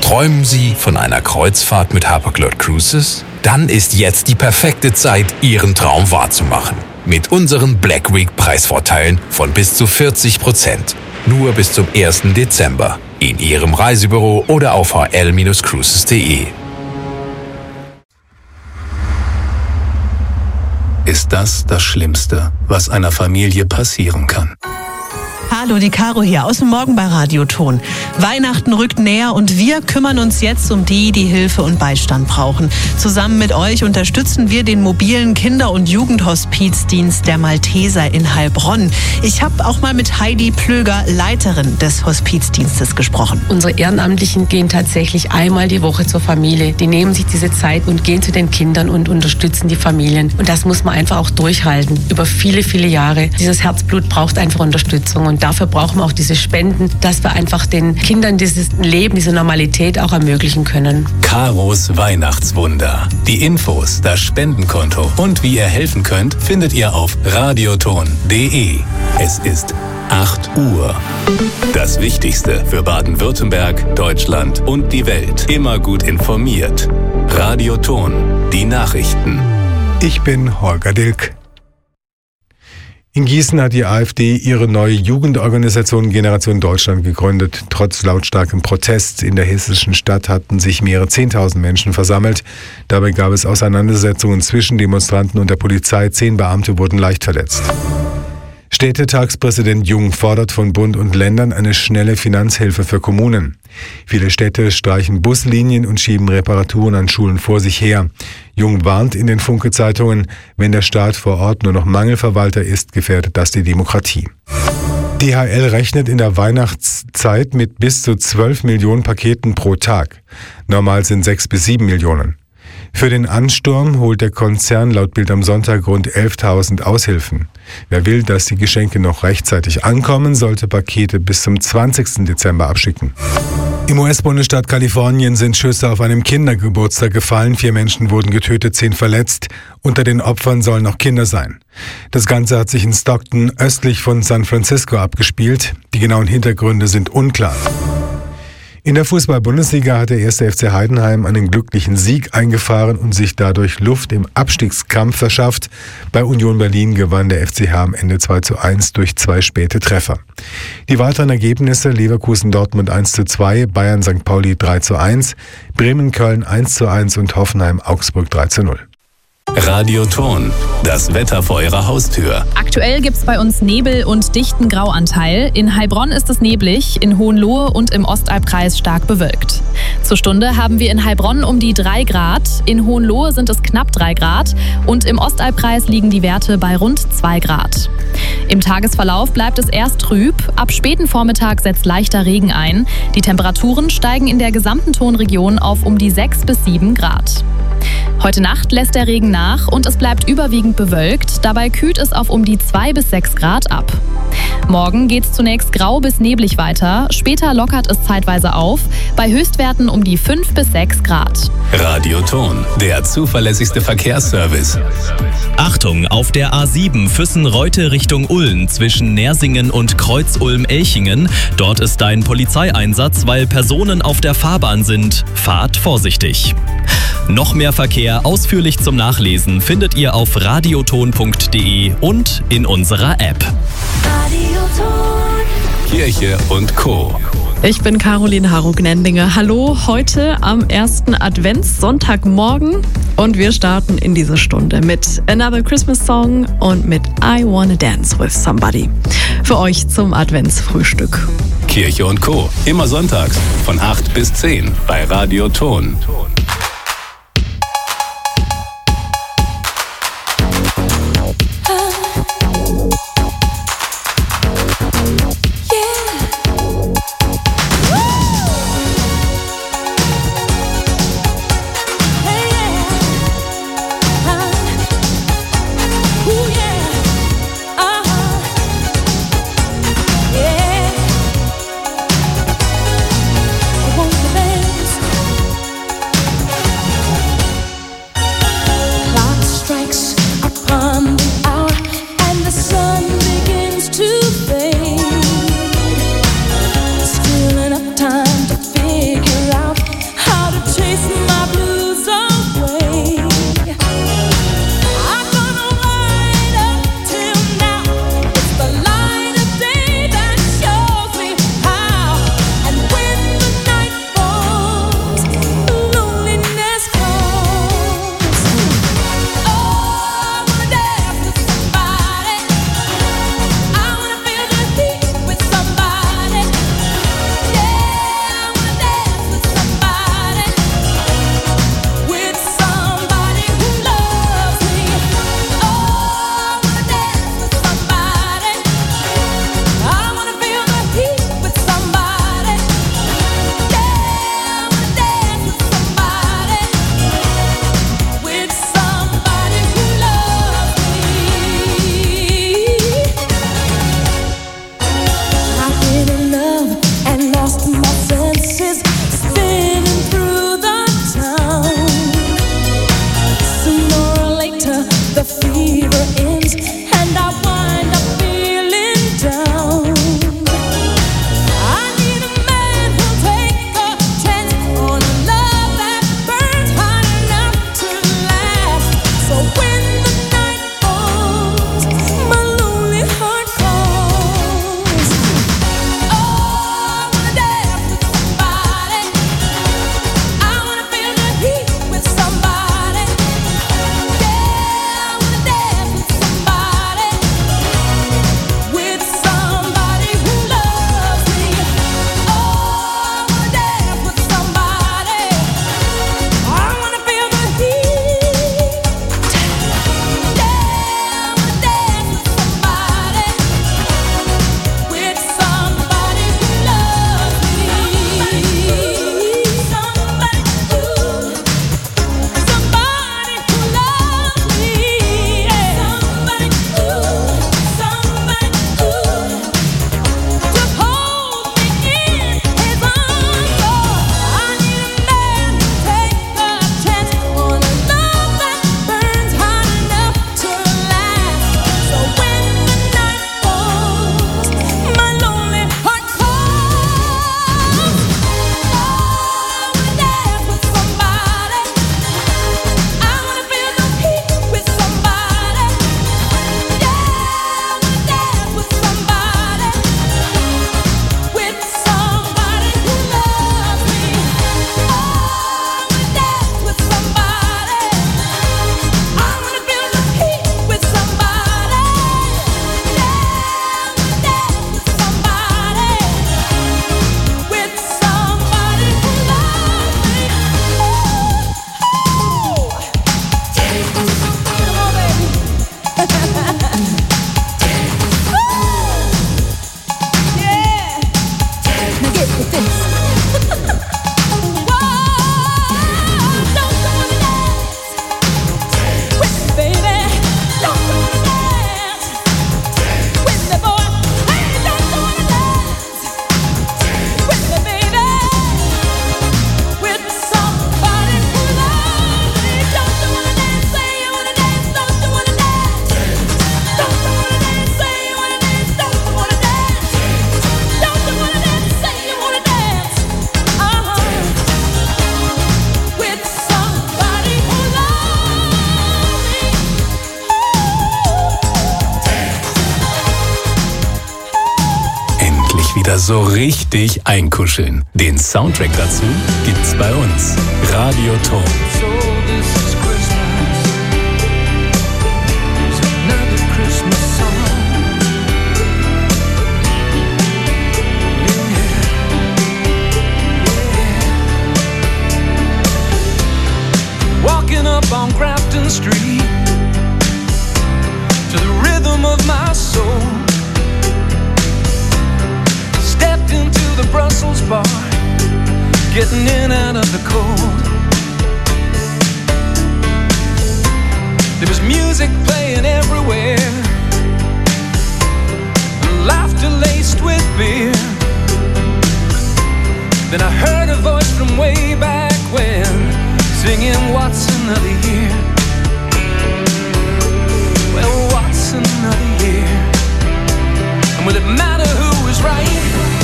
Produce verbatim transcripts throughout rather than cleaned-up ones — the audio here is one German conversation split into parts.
Träumen Sie von einer Kreuzfahrt mit Hapag-Lloyd Cruises? Dann ist jetzt die perfekte Zeit, Ihren Traum wahrzumachen. Mit unseren Black Week Preisvorteilen von bis zu vierzig Prozent. Nur bis zum ersten Dezember. In Ihrem Reisebüro oder auf h l Bindestrich cruises punkt d e. Ist das das Schlimmste, was einer Familie passieren kann? Hallo, die Caro hier aus dem Morgen bei Radioton. Weihnachten rückt näher und wir kümmern uns jetzt um die, die Hilfe und Beistand brauchen. Zusammen mit euch unterstützen wir den mobilen Kinder- und Jugendhospizdienst der Malteser in Heilbronn. Ich habe auch mal mit Heidi Plöger, Leiterin des Hospizdienstes, gesprochen. Unsere Ehrenamtlichen gehen tatsächlich einmal die Woche zur Familie. Die nehmen sich diese Zeit und gehen zu den Kindern und unterstützen die Familien. Und das muss man einfach auch durchhalten, über viele, viele Jahre. Dieses Herzblut braucht einfach Unterstützung und dafür brauchen wir auch diese Spenden, dass wir einfach den Kindern dieses Leben, diese Normalität auch ermöglichen können. Caros Weihnachtswunder. Die Infos, das Spendenkonto und wie ihr helfen könnt, findet ihr auf radioton punkt d e. Es ist acht Uhr. Das Wichtigste für Baden-Württemberg, Deutschland und die Welt. Immer gut informiert. Radioton, die Nachrichten. Ich bin Holger Dilk. In Gießen hat die AfD ihre neue Jugendorganisation Generation Deutschland gegründet. Trotz lautstarkem Protest in der hessischen Stadt hatten sich mehrere zehntausend Menschen versammelt. Dabei gab es Auseinandersetzungen zwischen Demonstranten und der Polizei. Zehn Beamte wurden leicht verletzt. Städtetagspräsident Jung fordert von Bund und Ländern eine schnelle Finanzhilfe für Kommunen. Viele Städte streichen Buslinien und schieben Reparaturen an Schulen vor sich her. Jung warnt in den Funke-Zeitungen, wenn der Staat vor Ort nur noch Mangelverwalter ist, gefährdet das die Demokratie. D H L rechnet in der Weihnachtszeit mit bis zu zwölf Millionen Paketen pro Tag. Normal sind sechs bis sieben Millionen. Für den Ansturm holt der Konzern laut Bild am Sonntag rund elftausend Aushilfen. Wer will, dass die Geschenke noch rechtzeitig ankommen, sollte Pakete bis zum zwanzigsten Dezember abschicken. Im U S-Bundesstaat Kalifornien sind Schüsse auf einem Kindergeburtstag gefallen. Vier Menschen wurden getötet, zehn verletzt. Unter den Opfern sollen auch Kinder sein. Das Ganze hat sich in Stockton östlich von San Francisco abgespielt. Die genauen Hintergründe sind unklar. In der Fußball-Bundesliga hat der erste F C Heidenheim einen glücklichen Sieg eingefahren und sich dadurch Luft im Abstiegskampf verschafft. Bei Union Berlin gewann der F C H am Ende zwei zu eins durch zwei späte Treffer. Die weiteren Ergebnisse: Leverkusen-Dortmund eins zu zwei, Bayern-Sankt Pauli drei zu eins, Bremen-Köln eins zu eins und Hoffenheim-Augsburg drei zu null. Radioton, das Wetter vor Ihrer Haustür. Aktuell gibt's bei uns Nebel und dichten Grauanteil. In Heilbronn ist es neblig, in Hohenlohe und im Ostalbkreis stark bewölkt. Zur Stunde haben wir in Heilbronn um die drei Grad, in Hohenlohe sind es knapp drei Grad und im Ostalbkreis liegen die Werte bei rund zwei Grad. Im Tagesverlauf bleibt es erst trüb, ab späten Vormittag setzt leichter Regen ein. Die Temperaturen steigen in der gesamten Tonregion auf um die sechs bis sieben Grad. Heute Nacht lässt der Regen nach und es bleibt überwiegend bewölkt. Dabei kühlt es auf um die zwei bis sechs Grad ab. Morgen geht es zunächst grau bis neblig weiter. Später lockert es zeitweise auf, bei Höchstwerten um die fünf bis sechs Grad. Radioton, der zuverlässigste Verkehrsservice. Achtung, auf der A sieben Füssen-Reute Richtung Ulm zwischen Nersingen und Kreuz-Ulm-Elchingen. Dort ist ein Polizeieinsatz, weil Personen auf der Fahrbahn sind. Fahrt vorsichtig. Noch mehr Verkehr ausführlich zum Nachlesen findet ihr auf radioton punkt d e und in unserer App. Kirche und Co. Ich bin Caroline Harro-Gnendinger. Hallo, heute am ersten Adventssonntagmorgen und wir starten in diese Stunde mit Another Christmas Song und mit I Wanna Dance With Somebody. Für euch zum Adventsfrühstück. Kirche und Co. Immer sonntags von acht bis zehn bei Radioton. so richtig einkuscheln. Den Soundtrack dazu gibt's bei uns. Radioton. Walking up on Grafton Street to the rhythm of my soul. Stepped into the Brussels bar, getting in out of the cold. There was music playing everywhere, and laughter laced with beer. Then I heard a voice from way back when, singing, what's another year? Well, what's another year? And will it matter who was right?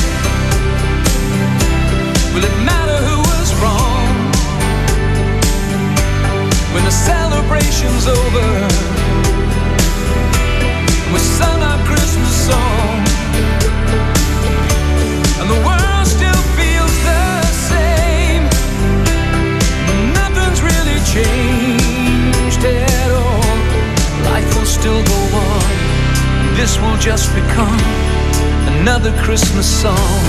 Will it matter who was wrong? When the celebration's over and we sung our Christmas song, and the world still feels the same, nothing's really changed at all. Life will still go on. This will just become another Christmas song.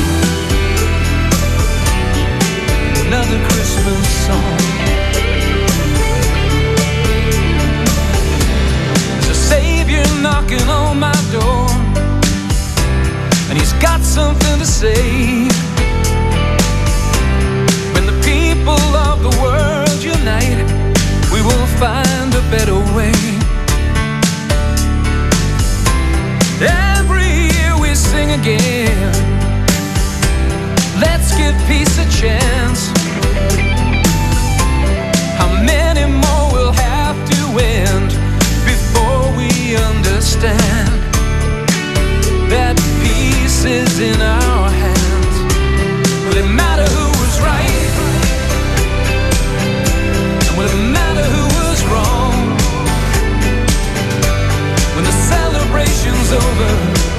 Another Christmas song. There's a Savior knocking on my door, and he's got something to say. When the people of the world unite, we will find a better way. Every year we sing again, let's give peace a chance. How many more will have to end before we understand that peace is in our hands? Will it matter who was right? And will it matter who was wrong? When the celebration's over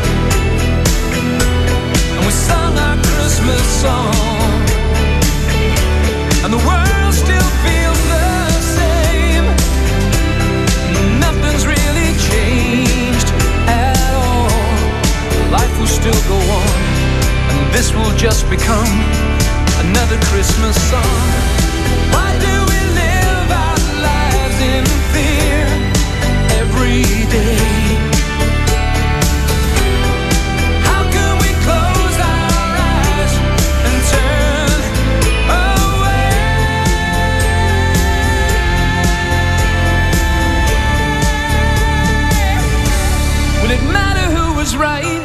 and we sung our Christmas song, and the world still feels the same, nothing's really changed at all. Life will still go on, and this will just become another Christmas song. Why do we live our lives in fear every day? Right?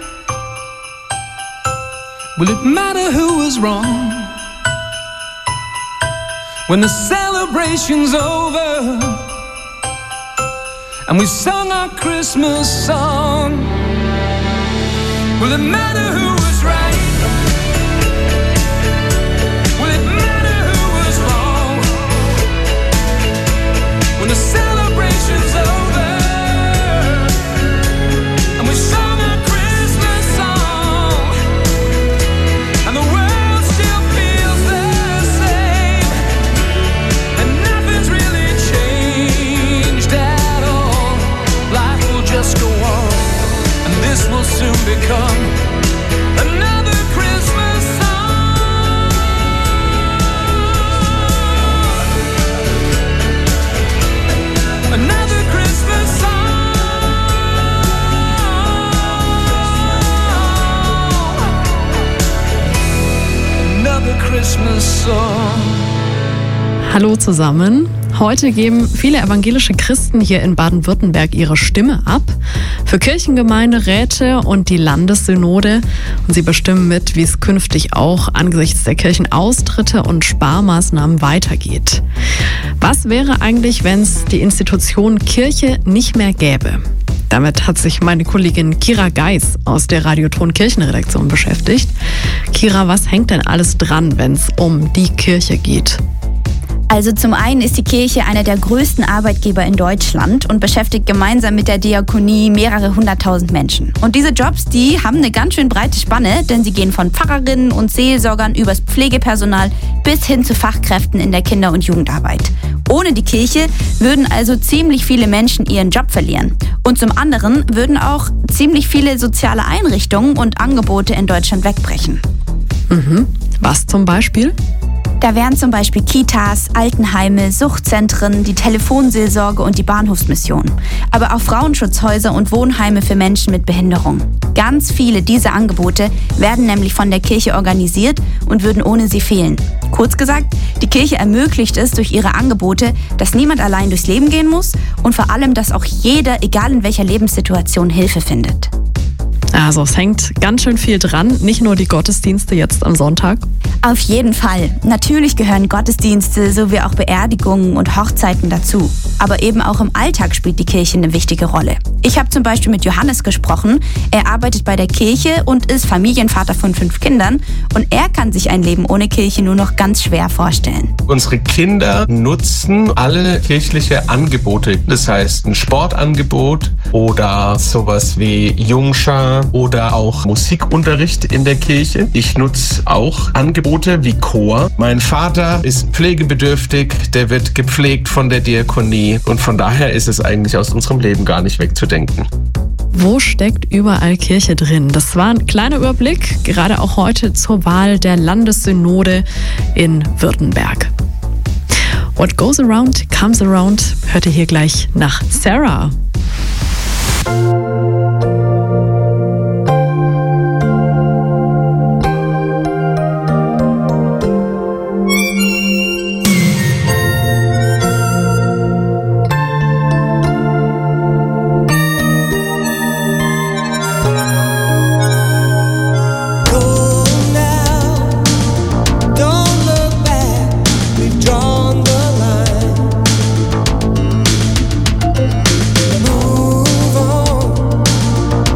Will it matter who was wrong? When the celebration's over and we sung our Christmas song, will it matter who was right? Will it matter who was wrong? When the celebration's over and we sung our Christmas song, and the world still feels the same, and nothing's really changed at all. Life will just go on, and this will soon become another Christmas song. Another Christmas song. Christmas song. Hallo zusammen. Heute geben viele evangelische Christen hier in Baden-Württemberg ihre Stimme ab für Kirchengemeinderäte und die Landessynode. Und sie bestimmen mit, wie es künftig auch angesichts der Kirchenaustritte und Sparmaßnahmen weitergeht. Was wäre eigentlich, wenn es die Institution Kirche nicht mehr gäbe? Damit hat sich meine Kollegin Kira Geis aus der Radioton Kirchenredaktion beschäftigt. Kira, was hängt denn alles dran, wenn es um die Kirche geht? Also zum einen ist die Kirche einer der größten Arbeitgeber in Deutschland und beschäftigt gemeinsam mit der Diakonie mehrere hunderttausend Menschen. Und diese Jobs, die haben eine ganz schön breite Spanne, denn sie gehen von Pfarrerinnen und Seelsorgern übers Pflegepersonal bis hin zu Fachkräften in der Kinder- und Jugendarbeit. Ohne die Kirche würden also ziemlich viele Menschen ihren Job verlieren. Und zum anderen würden auch ziemlich viele soziale Einrichtungen und Angebote in Deutschland wegbrechen. Mhm. Was zum Beispiel? Da wären zum Beispiel Kitas, Altenheime, Suchtzentren, die Telefonseelsorge und die Bahnhofsmission. Aber auch Frauenschutzhäuser und Wohnheime für Menschen mit Behinderung. Ganz viele dieser Angebote werden nämlich von der Kirche organisiert und würden ohne sie fehlen. Kurz gesagt, die Kirche ermöglicht es durch ihre Angebote, dass niemand allein durchs Leben gehen muss und vor allem, dass auch jeder, egal in welcher Lebenssituation, Hilfe findet. Also es hängt ganz schön viel dran, nicht nur die Gottesdienste jetzt am Sonntag. Auf jeden Fall. Natürlich gehören Gottesdienste sowie auch Beerdigungen und Hochzeiten dazu. Aber eben auch im Alltag spielt die Kirche eine wichtige Rolle. Ich habe zum Beispiel mit Johannes gesprochen. Er arbeitet bei der Kirche und ist Familienvater von fünf Kindern. Und er kann sich ein Leben ohne Kirche nur noch ganz schwer vorstellen. Unsere Kinder nutzen alle kirchliche Angebote. Das heißt ein Sportangebot oder sowas wie Jungschar oder auch Musikunterricht in der Kirche. Ich nutze auch Angebote wie Chor. Mein Vater ist pflegebedürftig, der wird gepflegt von der Diakonie und von daher ist es eigentlich aus unserem Leben gar nicht wegzudenken. Wo steckt überall Kirche drin? Das war ein kleiner Überblick, gerade auch heute zur Wahl der Landessynode in Württemberg. What goes around comes around, hört ihr hier gleich nach Sarah. Move on.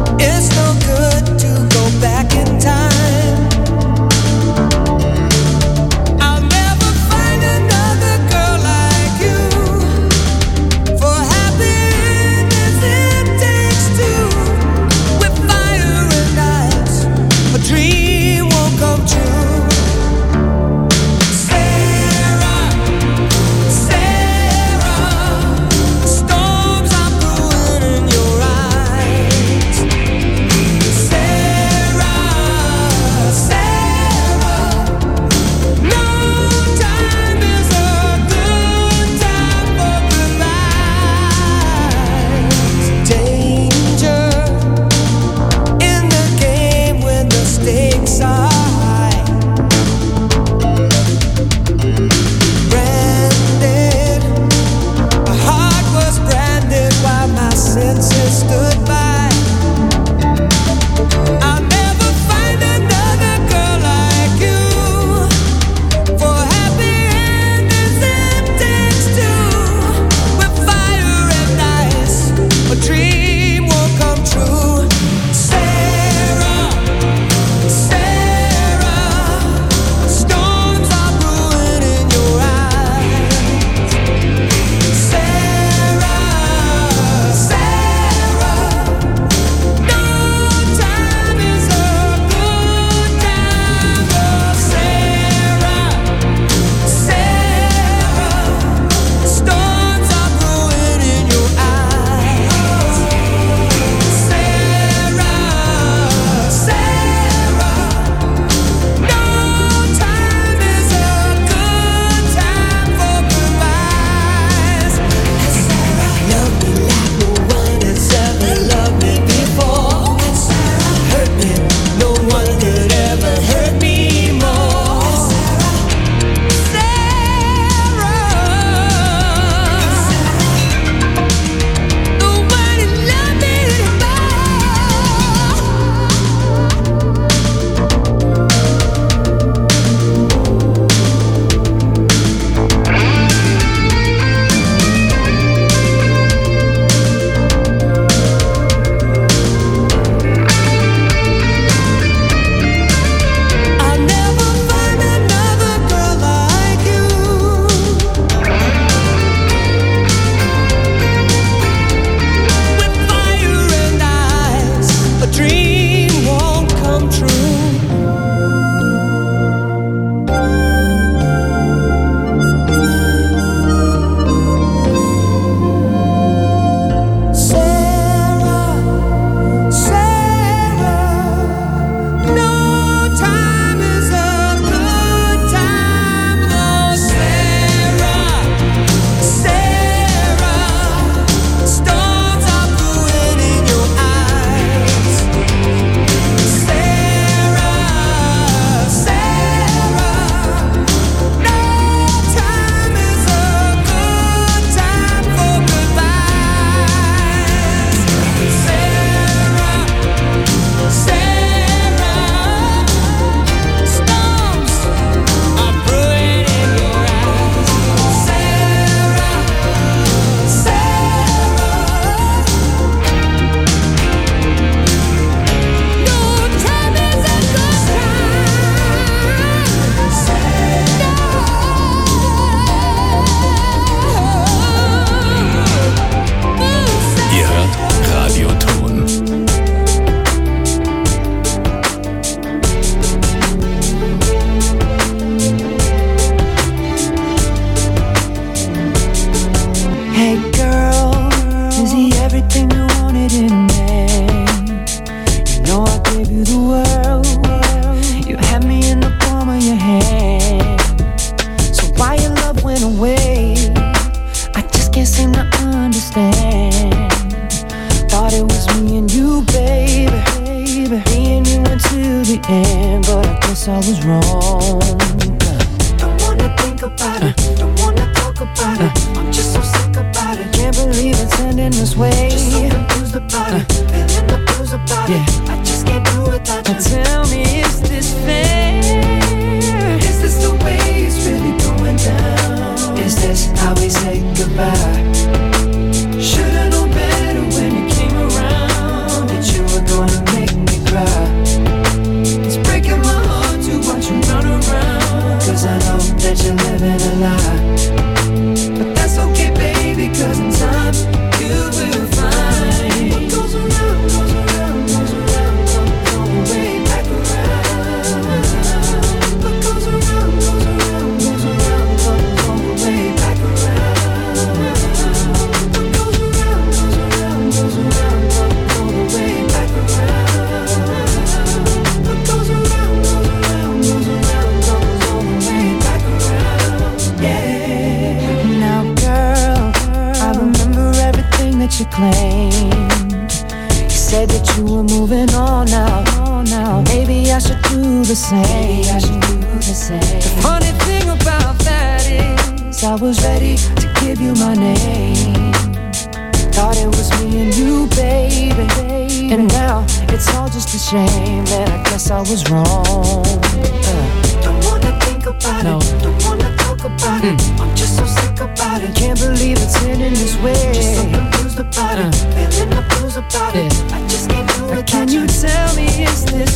'cause I know that you're living a lie. But that's okay, baby, 'cause in time you will find what goes around, goes around, goes around, comes all the way back around. What goes around, goes around, goes around, comes all the way back around. What goes around, goes around, goes around, comes all the way back around. What goes around, goes around, goes around, comes all the way back around. Yeah. Now, girl, I remember everything that you claimed. You said that you were moving on now. Now, maybe I should do the same. Maybe I should do the same. The funny thing about that is, I was ready to give you my name. Thought it was me and you, baby. And now it's all just a shame, and I guess I was wrong. Uh. Don't wanna think about no. it. Don't wanna talk about mm. it. I'm just so sick about it. Can't believe it's ending this way. Just so confused about uh. it. Feeling the blues about yeah. it. I just can't do it. Can you tell me, is this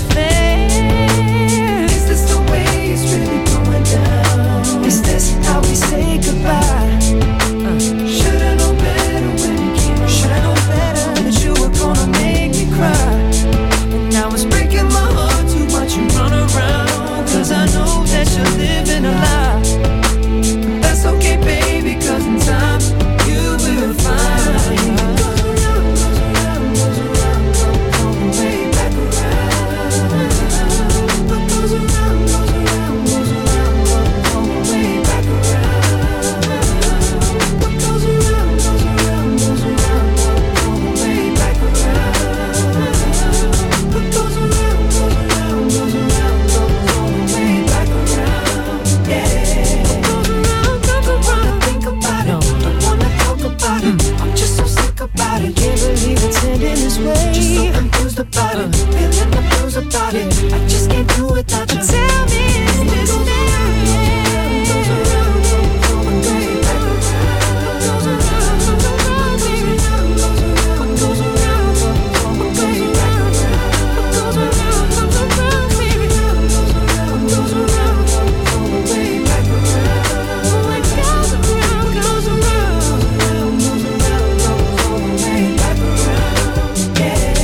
fair? Is this the way it's really going down? Is this how we say goodbye? Uh. Should've known better when you came around. Should've known better that you were gonna make me cry. And now it's breaking my heart to watch you run around. 'Cause I know that you're living a lie. But that's okay, baby, 'cause in time you will find. Goes around, goes around, goes around, comes all the way back around. What goes around, goes around, goes around, comes all the way back around. What goes around, goes around, goes around, comes all the way back around. What goes around, goes around, goes around, comes all the way back around. Yeah. What goes around, comes around. Think about it, don't wanna talk about it. I'm just so sick about it. Can't believe it's ending this way. Just so confused about it, feeling the blues about it. I just can't do it without you. Tell me, is this fair? Goes around, comes all the way back around. Goes around, goes around, goes around, goes around, goes around, comes all the way back around. Goes around, comes around, baby. Goes around, goes around, comes all the way back around. What goes around, goes around, goes around, comes all the way back around.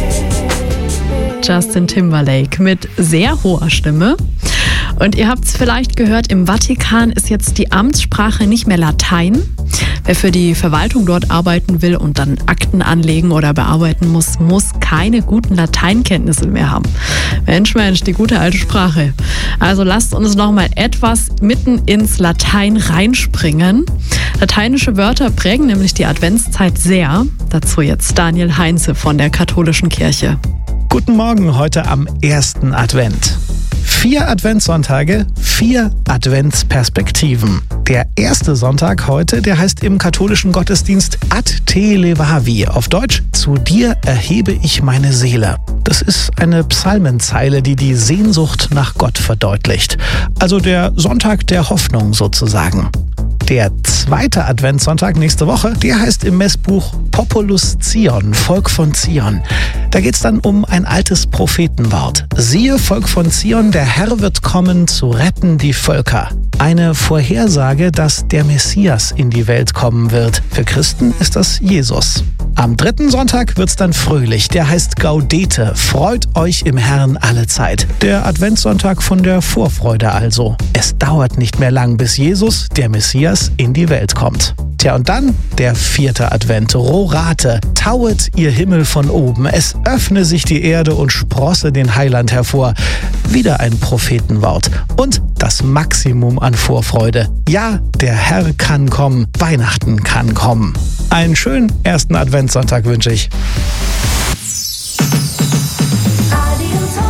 Yeah. Justin Timberlake mit sehr hoher Stimme. Und ihr habt es vielleicht gehört, im Vatikan ist jetzt die Amtssprache nicht mehr Latein. Wer für die Verwaltung dort arbeiten will und dann Akten anlegen oder bearbeiten muss, muss keine guten Lateinkenntnisse mehr haben. Mensch, Mensch, die gute alte Sprache. Also lasst uns noch mal etwas mitten ins Latein reinspringen. Lateinische Wörter prägen nämlich die Adventszeit sehr. Dazu jetzt Daniel Heinze von der Katholischen Kirche. Guten Morgen, heute am ersten Advent. Vier Adventssonntage, vier Adventsperspektiven. Der erste Sonntag heute, der heißt im katholischen Gottesdienst Ad te levavi. Auf Deutsch, zu dir erhebe ich meine Seele. Das ist eine Psalmenzeile, die die Sehnsucht nach Gott verdeutlicht. Also der Sonntag der Hoffnung sozusagen. Der zweite Adventssonntag nächste Woche, der heißt im Messbuch Populus Zion, Volk von Zion. Da geht es dann um ein altes Prophetenwort. Siehe, Volk von Zion, der Herr wird kommen, zu retten die Völker. Eine Vorhersage, dass der Messias in die Welt kommen wird. Für Christen ist das Jesus. Am dritten Sonntag wird's dann fröhlich. Der heißt Gaudete. Freut euch im Herrn alle Zeit. Der Adventssonntag von der Vorfreude also. Es dauert nicht mehr lang, bis Jesus, der Messias, in die Welt kommt. Tja, und dann der vierte Advent. Rorate. Tauet ihr Himmel von oben. Es öffne sich die Erde und sprosse den Heiland hervor. Wieder ein Prophetenwort. Und das Maximum an Vorfreude. Ja, der Herr kann kommen. Weihnachten kann kommen. Einen schönen ersten Adventssonntag wünsche ich.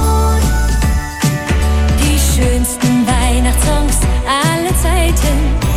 Die schönsten Weihnachtssongs aller Zeiten.